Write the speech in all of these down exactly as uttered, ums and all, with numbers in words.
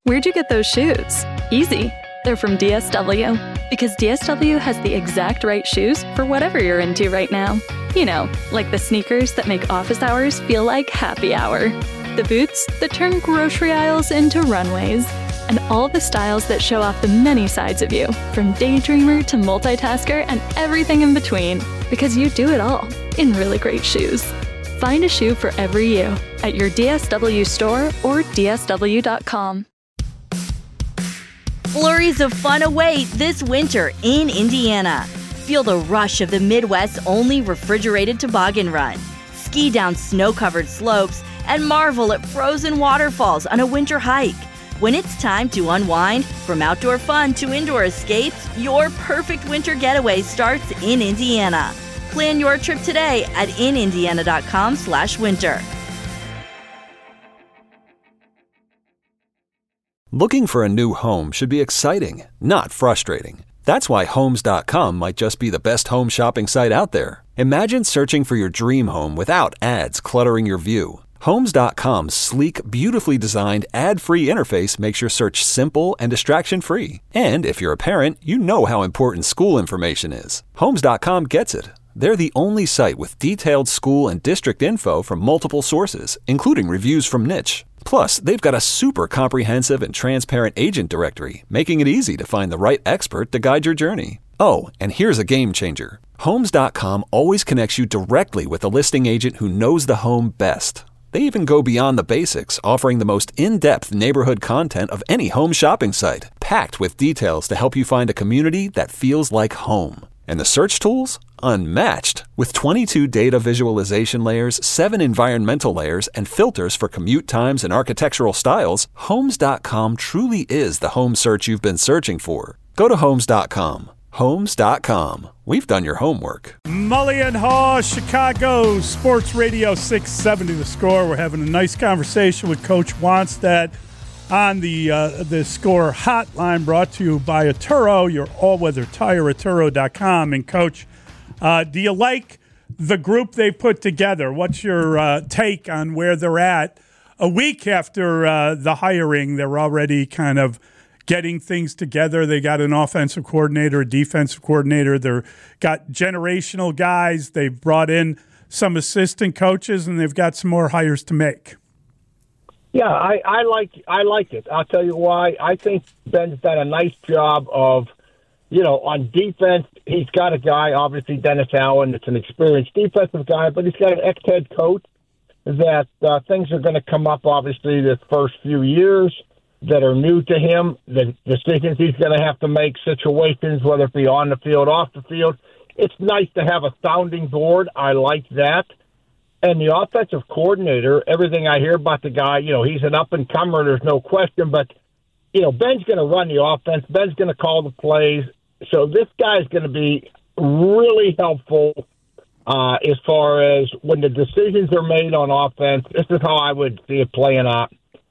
Where'd you get those shoes? Easy. They're from D S W. Because D S W has the exact right shoes for whatever you're into right now. You know, like the sneakers that make office hours feel like happy hour. The boots that turn grocery aisles into runways. And all the styles that show off the many sides of you, from daydreamer to multitasker and everything in between. Because you do it all in really great shoes. Find a shoe for every you at your D S W store or D S W dot com. Flurries of fun await this winter in Indiana. Feel the rush of the Midwest's only refrigerated toboggan run. Ski down snow-covered slopes and marvel at frozen waterfalls on a winter hike. When it's time to unwind, from outdoor fun to indoor escapes, your perfect winter getaway starts in Indiana. Plan your trip today at in indiana dot com slash winter. Looking for a new home should be exciting, not frustrating. That's why Homes dot com might just be the best home shopping site out there. Imagine searching for your dream home without ads cluttering your view. Homes dot com's sleek, beautifully designed, ad-free interface makes your search simple and distraction-free. And if you're a parent, you know how important school information is. Homes dot com gets it. They're the only site with detailed school and district info from multiple sources, including reviews from Niche. Plus, they've got a super comprehensive and transparent agent directory, making it easy to find the right expert to guide your journey. Oh, and here's a game changer. Homes dot com always connects you directly with a listing agent who knows the home best. They even go beyond the basics, offering the most in-depth neighborhood content of any home shopping site, packed with details to help you find a community that feels like home. And the search tools? Unmatched. With twenty-two data visualization layers, seven environmental layers, and filters for commute times and architectural styles, Homes dot com truly is the home search you've been searching for. Go to Homes dot com. Homes dot com. We've done your homework. Mully and Haw, Chicago Sports Radio six seventy The Score. We're having a nice conversation with Coach Wannstedt on the uh, the Score hotline, brought to you by Atturo, your all-weather tire, Atturo dot com. And, Coach, uh, do you like the group they put together? What's your uh, take on where they're at? A week after uh, the hiring, they're already kind of getting things together. They got an offensive coordinator, a defensive coordinator. They've got generational guys. They've brought in some assistant coaches, and they've got some more hires to make. Yeah, I, I like I like it. I'll tell you why. I think Ben's done a nice job of, you know, on defense, he's got a guy, obviously Dennis Allen, that's an experienced defensive guy, but he's got an ex-head coach that uh, things are going to come up, obviously, this first few years that are new to him, the decisions he's going to have to make, situations, whether it be on the field, off the field. It's nice to have a sounding board. I like that. And the offensive coordinator, everything I hear about the guy, you know, he's an up-and-comer, there's no question. But, you know, Ben's going to run the offense. Ben's going to call the plays. So this guy's going to be really helpful uh, as far as when the decisions are made on offense. This is how I would see it playing out.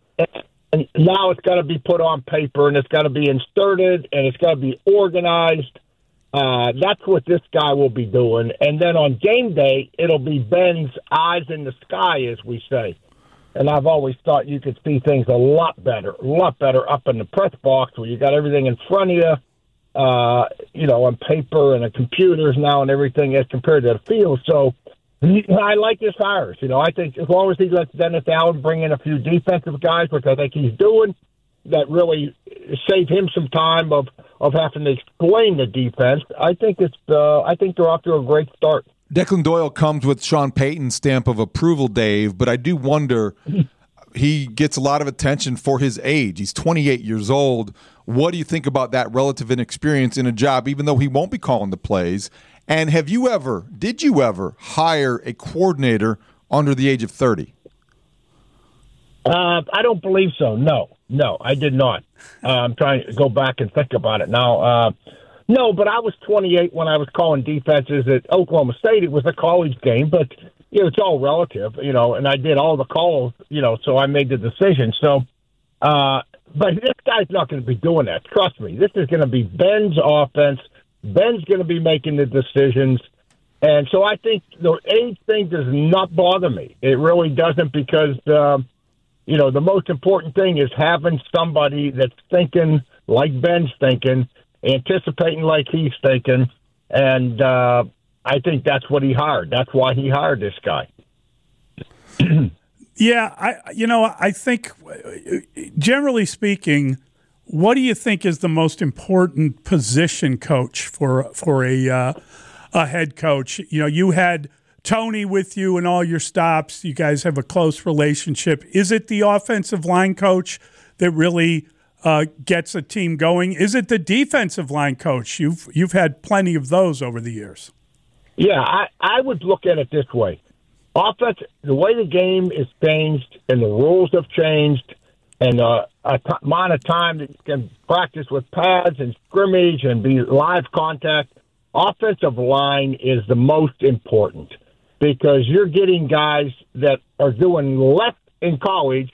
And now it's got to be put on paper, and it's got to be inserted, and it's got to be organized. Uh, that's what this guy will be doing. And then on game day, it'll be Ben's eyes in the sky, as we say. And I've always thought you could see things a lot better, a lot better up in the press box where you got everything in front of you, uh, you know, on paper and the computers now and everything as compared to the field. So I like his hires. You know, I think as long as he lets Dennis Allen bring in a few defensive guys, which I think he's doing, that really save him some time of, of having to explain the defense. I think it's uh, I think they're off to a great start. Declan Doyle comes with Sean Payton's stamp of approval, Dave, but I do wonder, he gets a lot of attention for his age. He's twenty-eight years old. What do you think about that relative inexperience in a job, even though he won't be calling the plays? And have you ever, did you ever hire a coordinator under the age of thirty? Uh, I don't believe so. No, no, I did not. Uh, I'm trying to go back and think about it now. Uh, no, but I was twenty-eight when I was calling defenses at Oklahoma State. It was a college game, but you know, it's all relative, you know, and I did all the calls, you know, so I made the decision. So, uh, but this guy's not going to be doing that. Trust me. This is going to be Ben's offense. Ben's going to be making the decisions. And so I think the age thing does not bother me. It really doesn't because, um, you know, the most important thing is having somebody that's thinking like Ben's thinking, anticipating like he's thinking, and uh, I think that's what he hired. That's why he hired this guy. Yeah, I you know, I think generally speaking, what do you think is the most important position coach for for a uh, a head coach? You know, you had Tony with you in all your stops. You guys have a close relationship. Is it the offensive line coach that really uh, gets a team going? Is it the defensive line coach? You've you've had plenty of those over the years. Yeah, I, I would look at it this way. Offense, the way the game is changed and the rules have changed and the uh, amount of time that you can practice with pads and scrimmage and be live contact, offensive line is the most important because you're getting guys that are doing less in college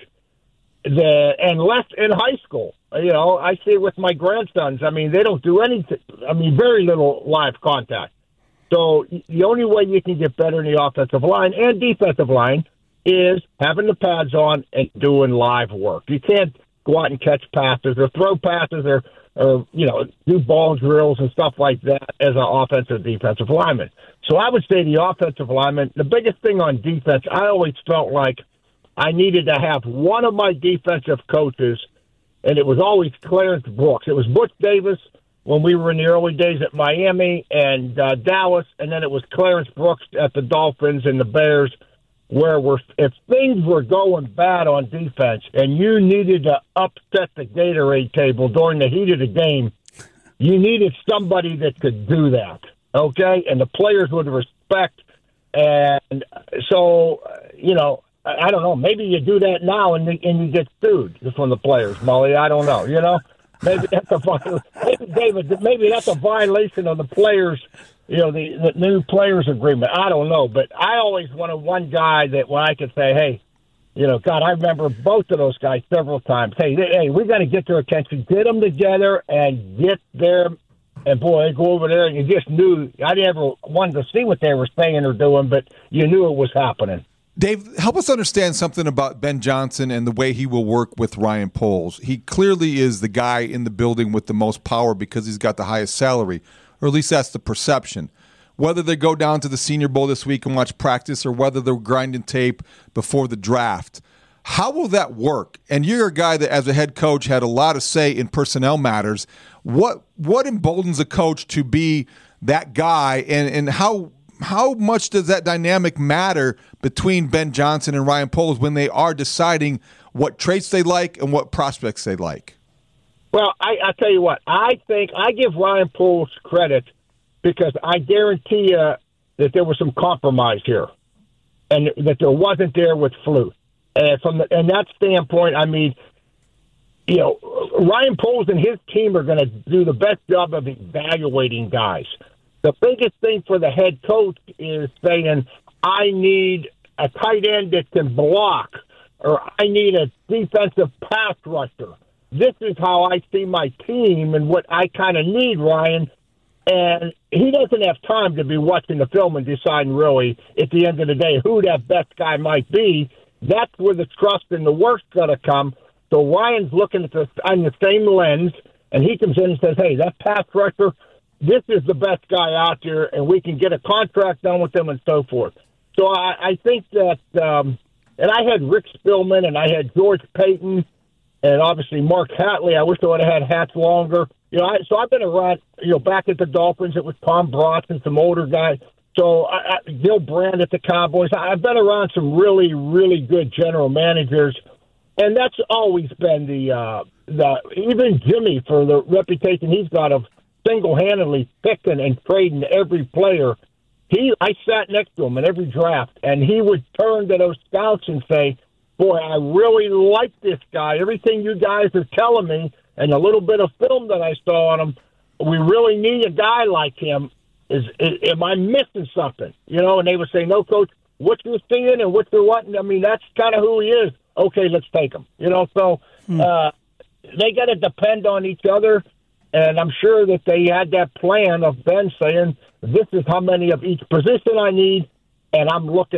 that, and less in high school. You know, I see it with my grandsons. I mean, they don't do anything. I mean, very little live contact. So the only way you can get better in the offensive line and defensive line is having the pads on and doing live work. You can't go out and catch passes or throw passes or, or you know, do ball drills and stuff like that as an offensive defensive lineman. So I would say the offensive lineman, the biggest thing on defense, I always felt like I needed to have one of my defensive coaches, and it was always Clarence Brooks. It was Butch Davis when we were in the early days at Miami and uh, Dallas, and then it was Clarence Brooks at the Dolphins and the Bears, where we're, if things were going bad on defense and you needed to upset the Gatorade table during the heat of the game, you needed somebody that could do that, okay? And the players would respect. And so, you know, I don't know, maybe you do that now and, and you get sued from the players, Molly. I don't know, you know? Maybe that's a maybe David. Maybe that's a violation of the players, you know, the, the new players agreement. I don't know, but I always wanted one guy that when I could say, hey, you know, God, I remember both of those guys several times. Hey, they, hey, we got to get their attention, get them together, and get there. And boy, they go over there, and you just knew. I never wanted to see what they were saying or doing, but you knew it was happening. Dave, help us understand something about Ben Johnson and the way he will work with Ryan Poles. He clearly is the guy in the building with the most power because he's got the highest salary, or at least that's the perception. Whether they go down to the Senior Bowl this week and watch practice or whether they're grinding tape before the draft, how will that work? And you're a guy that, as a head coach, had a lot of say in personnel matters. What what emboldens a coach to be that guy, and, and how how much does that dynamic matter between Ben Johnson and Ryan Poles when they are deciding what traits they like and what prospects they like? Well, I, I tell you what, I think I give Ryan Poles credit because I guarantee you that there was some compromise here and that there wasn't there with Fluke. And from the, and that standpoint, I mean, you know, Ryan Poles and his team are going to do the best job of evaluating guys. The biggest thing for the head coach is saying, I need a tight end that can block, or I need a defensive pass rusher. This is how I see my team and what I kind of need, Ryan. And he doesn't have time to be watching the film and deciding really, at the end of the day, who that best guy might be. That's where the trust and the work's going to come. So Ryan's looking at this on the same lens, and he comes in and says, hey, that pass rusher, this is the best guy out there, and we can get a contract done with him and so forth. So I, I think that, um, and I had Rick Spielman, and I had George Payton, and obviously Mark Hatley. I wish I would have had Hats longer. You know, I, so I've been around, you know, back at the Dolphins. It was Tom Brotz and some older guys. So I, I, Gil Brandt at the Cowboys. I've been around some really, really good general managers, and that's always been the, uh, the even Jimmy, for the reputation he's got of single-handedly picking and trading every player. He, I sat next to him in every draft, and he would turn to those scouts and say, boy, I really like this guy. Everything you guys are telling me and a little bit of film that I saw on him, we really need a guy like him. Is, is am I missing something? You know, and they would say, no, Coach, what you're seeing and what you're wanting, I mean, that's kind of who he is. Okay, let's take him. You know, so uh, they got to depend on each other. And I'm sure that they had that plan of Ben saying, this is how many of each position I need, and I'm looking for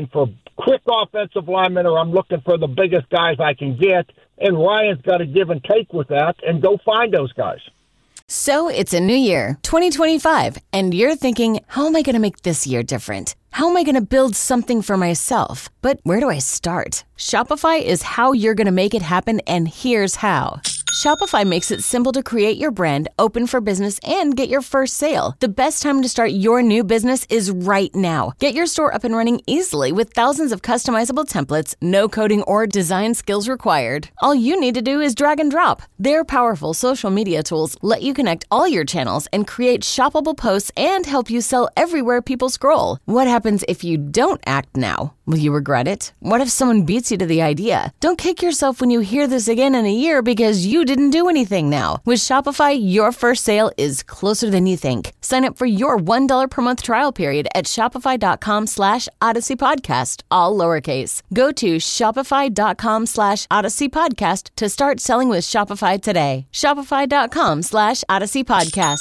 quick offensive linemen, or I'm looking for the biggest guys I can get. And Ryan's got to give and take with that and go find those guys. So it's a new year, twenty twenty-five, and you're thinking, how am I going to make this year different? How am I going to build something for myself? But where do I start? Shopify is how you're going to make it happen, and here's how. Shopify makes it simple to create your brand, open for business, and get your first sale. The best time to start your new business is right now. Get your store up and running easily with thousands of customizable templates, no coding or design skills required. All you need to do is drag and drop. Their powerful social media tools let you connect all your channels and create shoppable posts and help you sell everywhere people scroll. What happens if you don't act now? Will you regret it? What if someone beats you to the idea? Don't kick yourself when you hear this again in a year because you didn't do anything now. With Shopify, your first sale is closer than you think. Sign up for your one dollar per month trial period at shopify.com slash Odyssey Podcast, all lowercase. Go to shopify.com slash Odyssey Podcast to start selling with Shopify today. Shopify.com slash Odyssey Podcast.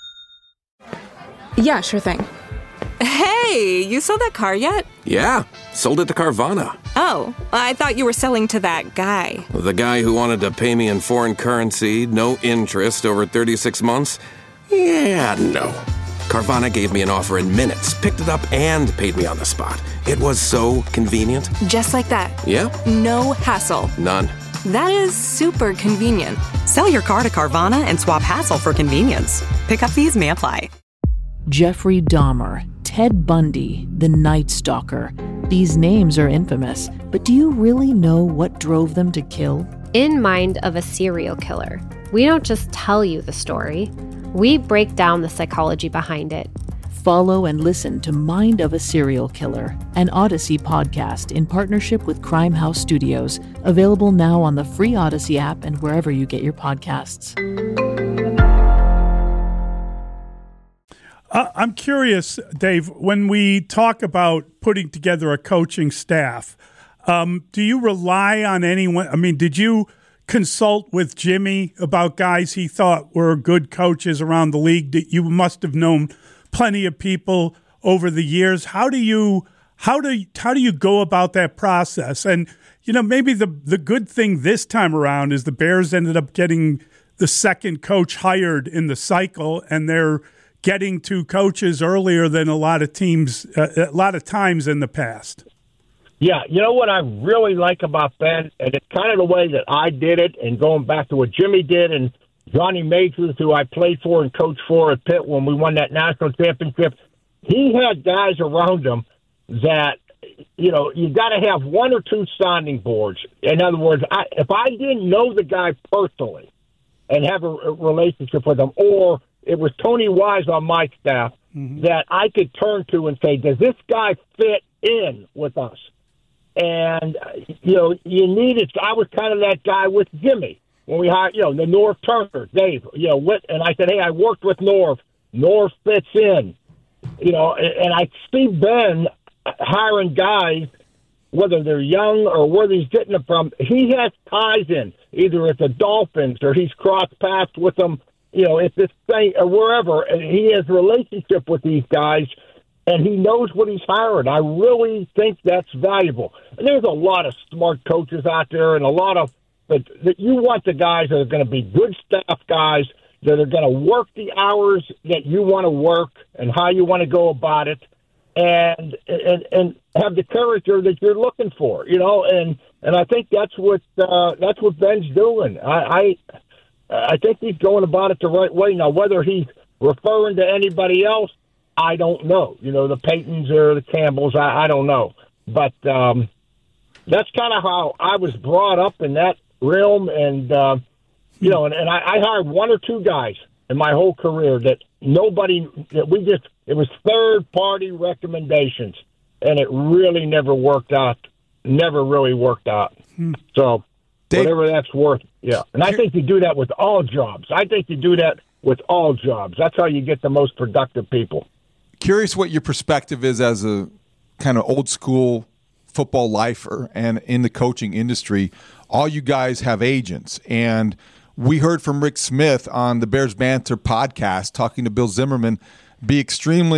Yeah, sure thing. Hey, you sold that car yet? Yeah, sold it to Carvana. Oh, I thought you were selling to that guy. The guy who wanted to pay me in foreign currency, no interest, over thirty-six months? Yeah, no. Carvana gave me an offer in minutes, picked it up, and paid me on the spot. It was so convenient. Just like that. Yeah. No hassle. None. That is super convenient. Sell your car to Carvana and swap hassle for convenience. Pickup fees may apply. Jeffrey Dahmer, Ted Bundy, the Night Stalker. These names are infamous, but do you really know what drove them to kill? In Mind of a Serial Killer, we don't just tell you the story, we break down the psychology behind it. Follow and listen to Mind of a Serial Killer, an Odyssey podcast in partnership with Crime House Studios, available now on the free Odyssey app and wherever you get your podcasts. Uh, I'm curious, Dave, when we talk about putting together a coaching staff, um, do you rely on anyone? I mean, did you consult with Jimmy about guys he thought were good coaches around the league? You must have known plenty of people over the years. How do you how do how do you go about that process? And you know, maybe the the good thing this time around is the Bears ended up getting the second coach hired in the cycle, and they're getting to coaches earlier than a lot of teams, uh, a lot of times in the past. Yeah, you know what I really like about Ben, and it's kind of the way that I did it, and going back to what Jimmy did, and Johnny Majors, who I played for and coached for at Pitt when we won that national championship, he had guys around him that, you know, you got to have one or two sounding boards. In other words, I, if I didn't know the guy personally and have a, a relationship with him, or it was Tony Wise on my staff, mm-hmm. that I could turn to and say, does this guy fit in with us? And, you know, you needed, I was kind of that guy with Jimmy when we hired, you know, the Norv Turner, Dave, you know, with, and I said, hey, I worked with Norv. Norv fits in, you know, and, and I see Ben hiring guys, whether they're young or where he's getting them from. He has ties in, either at the Dolphins or he's crossed paths with them, you know, at this thing or wherever, and he has a relationship with these guys, and he knows what he's hiring. I really think that's valuable. And there's a lot of smart coaches out there, and a lot of, but that you want the guys that are going to be good staff guys that are going to work the hours that you want to work and how you want to go about it, and and and have the character that you're looking for, you know. And and I think that's what uh, that's what Ben's doing. I. I I think he's going about it the right way. Now, whether he's referring to anybody else, I don't know. You know, the Paytons or the Campbells, I, I don't know. But um, that's kind of how I was brought up in that realm. And, uh, you know, and, and I, I hired one or two guys in my whole career that nobody, that we just, it was third-party recommendations. And it really never worked out, never really worked out. Hmm. So, Dave, whatever that's worth, yeah. And I think you do that with all jobs. I think you do that with all jobs. That's how you get the most productive people. Curious what your perspective is as a kind of old school football lifer and in the coaching industry. All you guys have agents. And we heard from Rick Smith on the Bears Banter podcast talking to Bill Zimmerman be extremely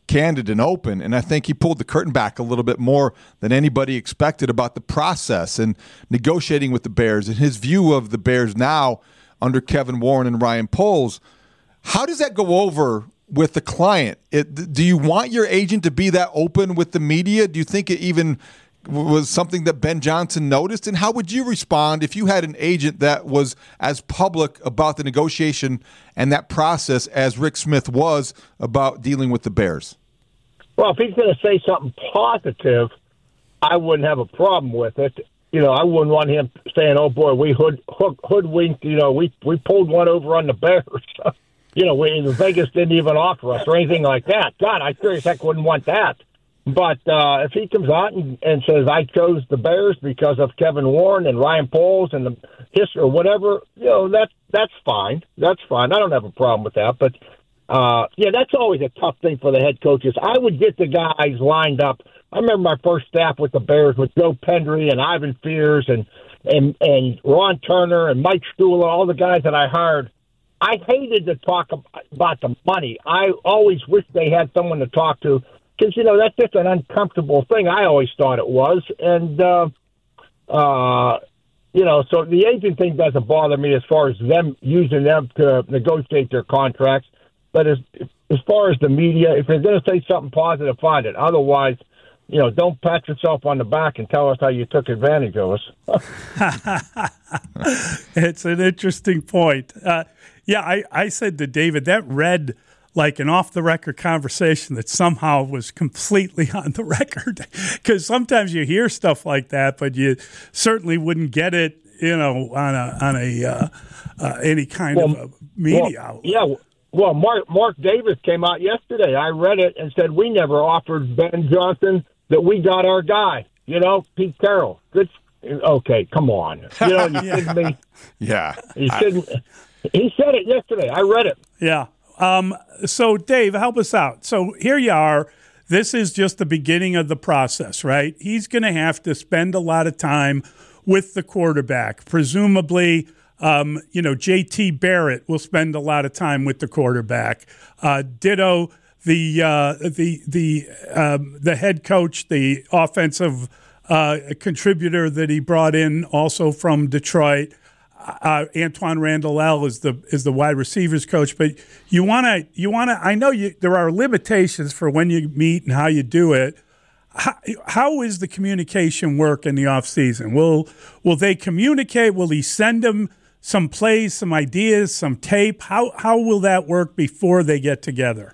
candid and open, and I think he pulled the curtain back a little bit more than anybody expected about the process and negotiating with the Bears and his view of the Bears now under Kevin Warren and Ryan Poles. How does that go over with the client? It, do you want your agent to be that open with the media? Do you think it even was something that Ben Johnson noticed? And how would you respond if you had an agent that was as public about the negotiation and that process as Rick Smith was about dealing with the Bears? Well, if he's going to say something positive, I wouldn't have a problem with it. You know, I wouldn't want him saying, "Oh boy, we hood, hood hoodwinked. You know, we we pulled one over on the Bears." You know, we, Vegas didn't even offer us or anything like that. God, I sure as heck wouldn't want that. But uh, if he comes out and, and says, "I chose the Bears because of Kevin Warren and Ryan Poles and the history," or whatever, you know, that that's fine. That's fine. I don't have a problem with that. But uh, yeah, that's always a tough thing for the head coaches. I would get the guys lined up. I remember my first staff with the Bears with Joe Pendry and Ivan Fears and and and Ron Turner and Mike Stula, all the guys that I hired. I hated to talk about the money. I always wished they had someone to talk to because, you know, that's just an uncomfortable thing. I always thought it was. And, uh, uh, you know, so the agent thing doesn't bother me as far as them using them to negotiate their contracts. But as, as far as the media, if they're going to say something positive, find it. Otherwise, you know, don't pat yourself on the back and tell us how you took advantage of us. It's an interesting point. Uh, yeah, I, I said to David, that read like an off-the-record conversation that somehow was completely on the record. Because sometimes you hear stuff like that, but you certainly wouldn't get it, you know, on a on a uh, uh, any kind well, of a media well, outlet. Yeah, well, Mark Mark Davis came out yesterday. I read it and said we never offered Ben Johnson that we got our guy. You know, Pete Carroll. Good. Okay, come on. You know, you yeah. kidding me? Yeah. You shouldn't. He said it yesterday. I read it. Yeah. Um, so, Dave, help us out. So here you are. This is just the beginning of the process, right? He's going to have to spend a lot of time with the quarterback. Presumably, um, you know, J T Barrett will spend a lot of time with the quarterback. Uh, ditto the uh, the the um, the head coach, the offensive uh, contributor that he brought in, also from Detroit. Uh, Antoine Randall L is the is the wide receivers coach, but you want to you want to. I know you, there are limitations for when you meet and how you do it. How, how is the communication work in the off season? Will will they communicate? Will he send them some plays, some ideas, some tape? How how will that work before they get together?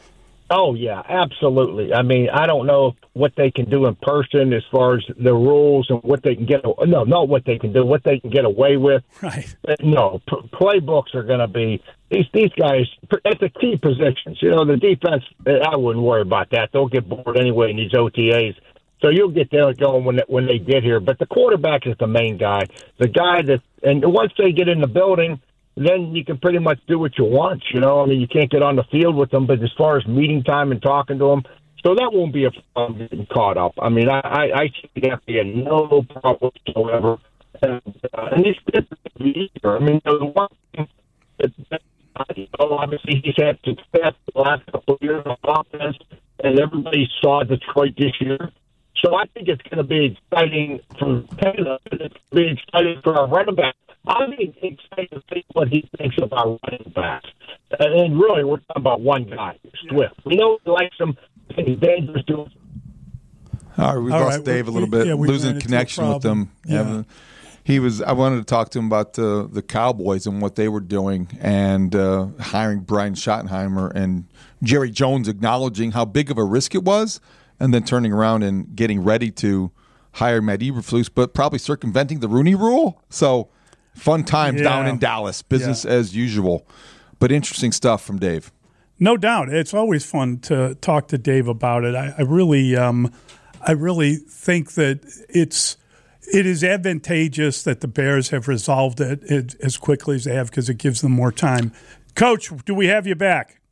Oh, yeah, absolutely. I mean, I don't know what they can do in person as far as the rules and what they can get. No, not what they can do, what they can get away with. Right. No, p- playbooks are going to be these these guys at the key positions. You know, the defense, I wouldn't worry about that. They'll get bored anyway in these O T As. So you'll get there going when when they get here. But the quarterback is the main guy, the guy that, and once they get in the building, then you can pretty much do what you want, you know. I mean, you can't get on the field with them, but as far as meeting time and talking to them, so that won't be a problem getting caught up. I mean, I, I, I see that being no problem whatsoever. And, uh, and it's good to be easier. I mean, the one thing that, that you know, obviously he's had success the last couple of years on offense, and everybody saw Detroit this year. So I think it's going to be exciting for Taylor. It's going to be exciting for our running back. I'm excited to see what he thinks of our running backs. And really, we're talking about one guy, Swift. We know he likes him, and he's dangerous to him. All right, we've All lost right, Dave we, a little we, bit, yeah, we losing connection with them. Yeah. He was. I wanted to talk to him about the the Cowboys and what they were doing, and uh, hiring Brian Schottenheimer and Jerry Jones, acknowledging how big of a risk it was, and then turning around and getting ready to hire Matt Eberflus, but probably circumventing the Rooney Rule. So. Fun times yeah. down in Dallas, business yeah. as usual, but interesting stuff from Dave. No doubt, it's always fun to talk to Dave about it. I, I really, um, I really think that it's it is advantageous that the Bears have resolved it, it as quickly as they have because it gives them more time. Coach, do we have you back?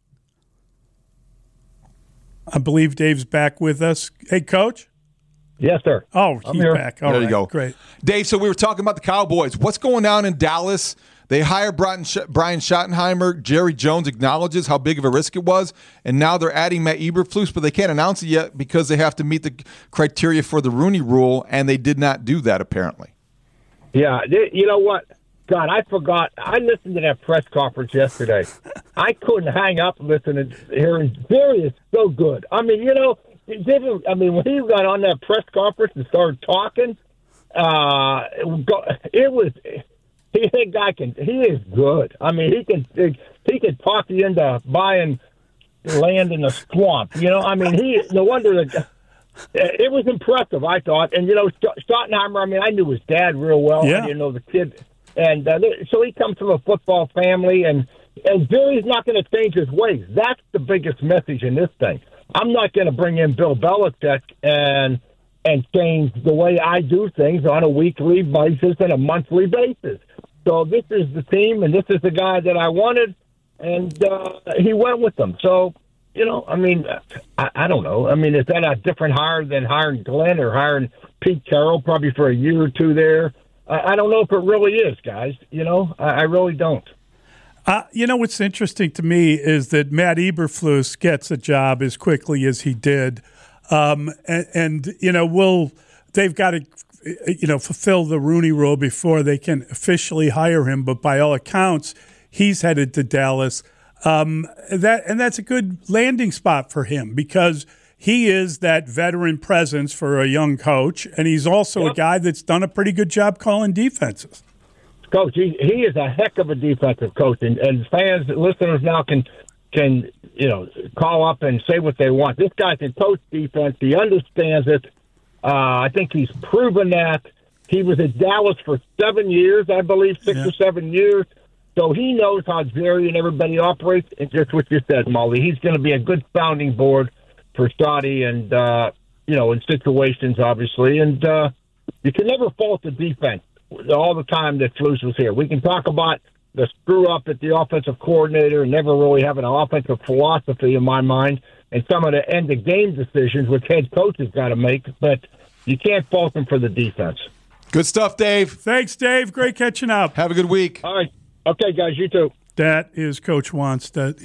I believe Dave's back with us. Hey, Coach. Yes, sir. Oh, he's back. All there right, you go. Great. Dave, so we were talking about the Cowboys. What's going on in Dallas? They hire Brian, Sch- Brian Schottenheimer. Jerry Jones acknowledges how big of a risk it was, and now they're adding Matt Eberflus, but they can't announce it yet because they have to meet the criteria for the Rooney Rule, and they did not do that apparently. Yeah, you know what? God, I forgot. I listened to that press conference yesterday. I couldn't hang up listening, hearing Jerry is so good. I mean, you know, I mean, when he got on that press conference and started talking, uh, it was he that guy can he is good. I mean, he can he can talk you into buying land in the swamp. You know, I mean, he no wonder that. It was impressive, I thought. And, you know, Schottenheimer, I mean, I knew his dad real well. Yeah. I didn't know the kid. And uh, so he comes from a football family, and, and Jerry's not going to change his ways. That's the biggest message in this thing. I'm not going to bring in Bill Belichick and and change the way I do things on a weekly basis and a monthly basis. So this is the team, and this is the guy that I wanted, and uh, he went with them. So, you know, I mean, I, I don't know. I mean, is that a different hire than hiring Glenn or hiring Pete Carroll probably for a year or two there? I, I don't know if it really is, guys. You know, I, I really don't. Uh, you know, what's interesting to me is that Matt Eberflus gets a job as quickly as he did. Um, and, and, you know, we'll, they've got to, you know, fulfill the Rooney Rule before they can officially hire him. But by all accounts, he's headed to Dallas. Um, that and that's a good landing spot for him because he is that veteran presence for a young coach, and he's also yep. a guy that's done a pretty good job calling defenses. Coach, he, he is a heck of a defensive coach, and, and fans, listeners now can can you know call up and say what they want. This guy can coach defense. He understands it. Uh, I think he's proven that. He was at Dallas for seven years, I believe, six yeah. or seven years. So he knows how Jerry and everybody operates. And just what you said, Molly, he's going to be a good sounding board for Scotty and, uh, you know, in situations, obviously. And uh, you can never fault the defense all the time that Flus was here. We can talk about the screw-up at the offensive coordinator and never really having an offensive philosophy in my mind and some of the end-of-game decisions which head coaches got to make. But you can't fault them for the defense. Good stuff, Dave. Thanks, Dave. Great catching up. Have a good week. All right. Okay, guys, you too. That is Coach Wannstedt.